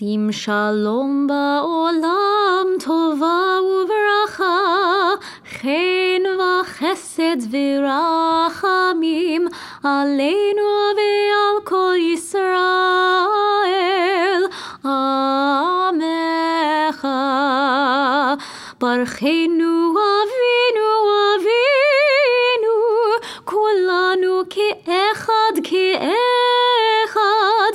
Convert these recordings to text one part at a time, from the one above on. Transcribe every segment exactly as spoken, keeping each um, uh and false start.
שים שלום בעולם, טובה וברכה, חן וחסד ורחמים, עלינו ועל כל ישראל, עמך. ברכנו אבינו אבינו, כולנו כאחד כאחד,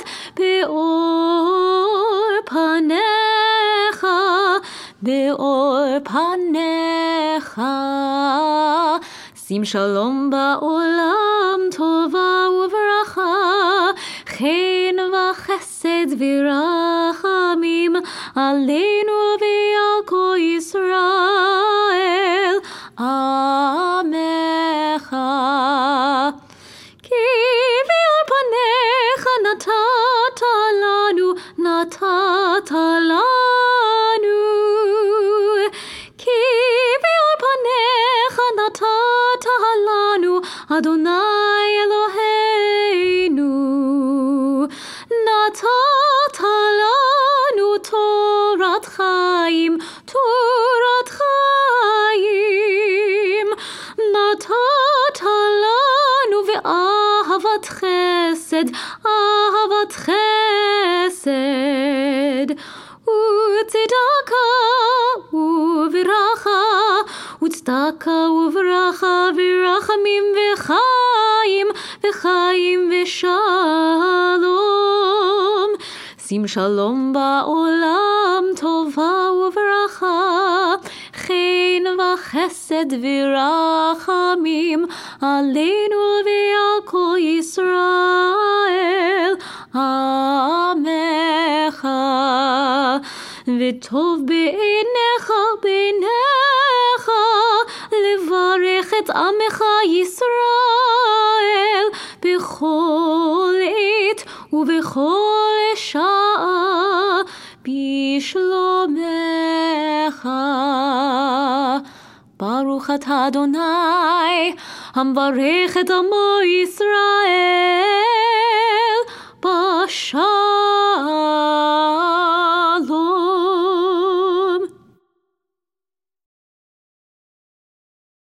באור פניך, באור פניך. שים שלום בעולם, טובה וברכה, חן וחסד ורחמים, עלינו ועל כל ישראל, עמך. כי באור פניך נתת לנו, נתת לנו. כי באור פניך נתת לנו, אדוני אלוהינו. נתת לנו תורת חיים, תורת חיים. נתת לנו ואהבת חסד, אהבת חסד. וצדקה וברכה, וצדקה וברכה, ורחמים וחיים, וחיים ושלום. שים שלום בעולם, טובה וברכה, חן וחסד ורחמים, עלינו ועל כל ישראל, עמך. וטוב בעיניך, בעיניך, לברך את עמך ישראל, בכל עת ובכל שעה, בשלומך. ברוך אתה אדוני, המברך את עמו ישראל.